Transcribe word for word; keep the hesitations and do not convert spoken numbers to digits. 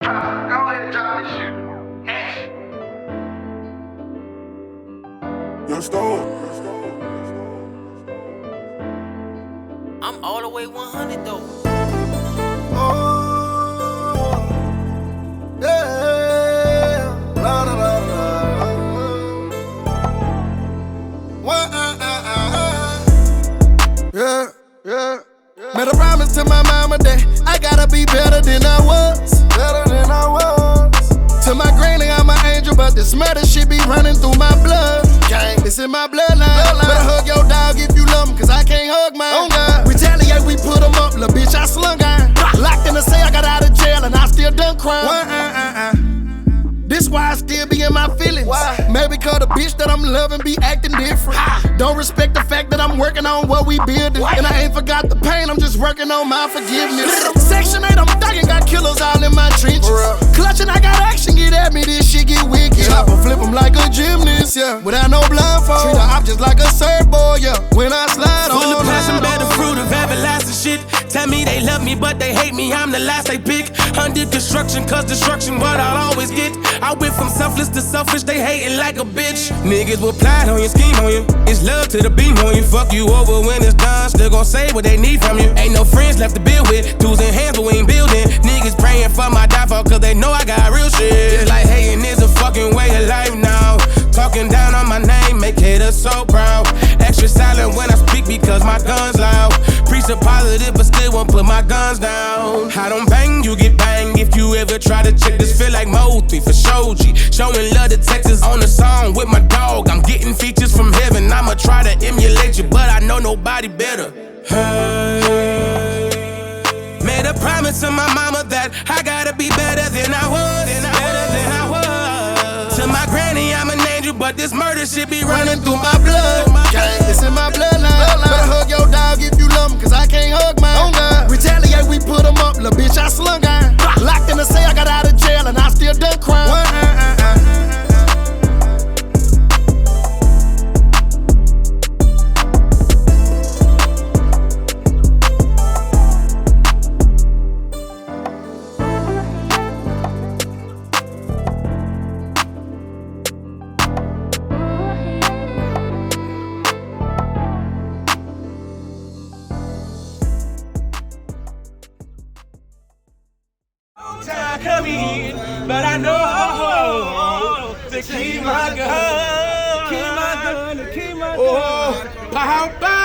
Go ahead and drop this shit. Yo, Stone. I'm all the way one hundred though. Oh, yeah. La, la, la, la. Wah, ah, ah, ah. Yeah, yeah, yeah. Made a promise to my mama that I gotta be better than I was. Better than I was. To my granny, I'm an angel, but this murder shit be running through my blood. Gang, it's in my bloodline. bloodline. Better hug your dog if you love him, cause I can't hug mine. Oh, God. Retaliate, we put him up, lil' bitch, I slung iron. Locked in the cell, I got out of jail, and I still done crime. Why, uh, uh, uh. This why I still be in my feelings. Why? Maybe cause the bitch that I'm loving be acting different. Ha. Don't respect the fact that I'm working on what we building. What? And I ain't forgot the pain, I'm just working on my forgiveness. Section eight, I'm thugging, got killers all in my trenches. Clutching, I got action, get at me, this shit get wicked. Chop and flip them like a gymnast, yeah. Without no blindfold. Treat the op just like a surfboard, yeah. When I slide on. Full of passion, bear the fruit of everlasting shit. Tell me they love me, but they hate me, I'm the last they pick. Under construction, cause destruction, what I'll always get. I went from selfless to selfish, they hating like a bitch. Niggas will plot on you, scheme on you. It's love to the beam on you. Fuck you over when it's done, still gon' say what they need from you. Ain't no friends left to build with, tools in hands but we ain't building. Niggas praying for my downfall cause they know I got real shit. It's like hating is a fucking way of life now. Talking down on my name, make haters so proud. Extra silent when I speak because my gun's loud. Preach a positive but still won't put my guns down. I don't bang, you get banged. If you ever try to check this, feel like Mo three for Shoji. Showing love to Texas on the song with my dog. I'm getting features from heaven. I'ma try to emulate you, but I know nobody better. Hey. Made a promise to my mama that I gotta be better than I was. Better than I was. To my granny, I'm an angel, but this murder shit be running through my blood. Gang, it's in my bloodline. Better hug your dog if you love him, cause I can't hug mine. Oh, God. Retaliate, we put him up, lil' bitch, I slung iron. Locked in the cell, I got out of jail, and I still done crime. Wah, uh, uh, uh. Time coming, but I know to keep my gun, keep my gun, keep my gun. Oh, how about